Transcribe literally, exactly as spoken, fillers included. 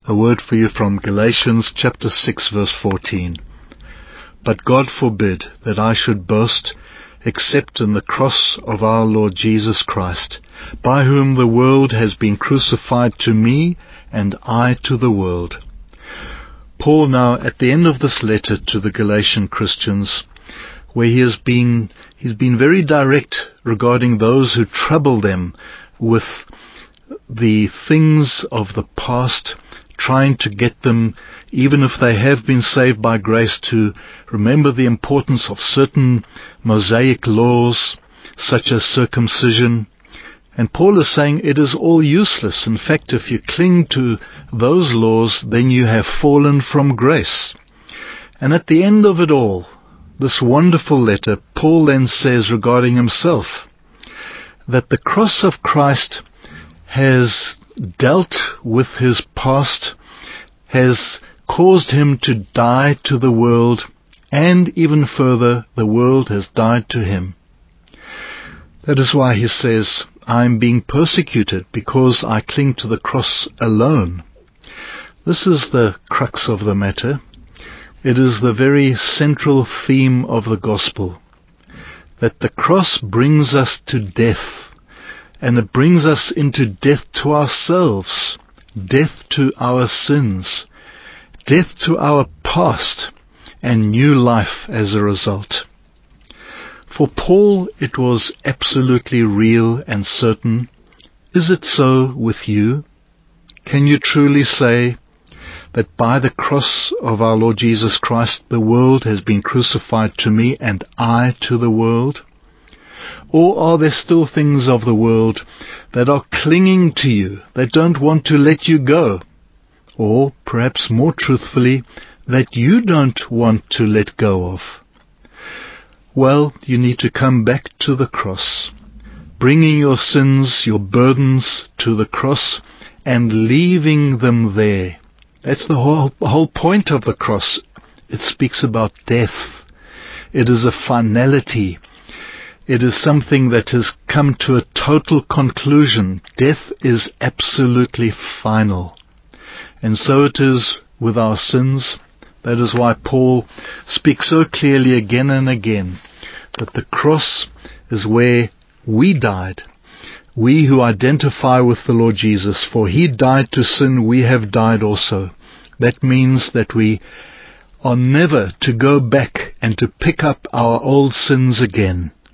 A word for you from Galatians chapter six verse fourteen. But God forbid that I should boast except in the cross of our Lord Jesus Christ, by whom the world has been crucified to me, and I to the world. Paul now, at the end of this letter to the Galatian Christians, where he has been, he's been very direct regarding those who trouble them with the things of the past, trying to get them, even if they have been saved by grace, to remember the importance of certain Mosaic laws, such as circumcision. And Paul is saying it is all useless. In fact, if you cling to those laws, then you have fallen from grace. And at the end of it all, this wonderful letter, Paul then says regarding himself, that the cross of Christ has dealt with his past, has caused him to die to the world, and even further, the world has died to him. That is why he says, I am being persecuted because I cling to the cross alone. This is the crux of the matter. It is the very central theme of the gospel, that the cross brings us to death. And it brings us into death to ourselves, death to our sins, death to our past, and new life as a result. For Paul, it was absolutely real and certain. Is it so with you? Can you truly say that by the cross of our Lord Jesus Christ, the world has been crucified to me and I to the world? Or are there still things of the world that are clinging to you, that don't want to let you go? Or, perhaps more truthfully, that you don't want to let go of? Well, you need to come back to the cross, bringing your sins, your burdens to the cross, and leaving them there. That's the whole, whole point of the cross. It speaks about death. It is a finality. It is something that has come to a total conclusion. Death is absolutely final. And so it is with our sins. That is why Paul speaks so clearly again and again that the cross is where we died. We who identify with the Lord Jesus, for he died to sin, we have died also. That means that we are never to go back and to pick up our old sins again.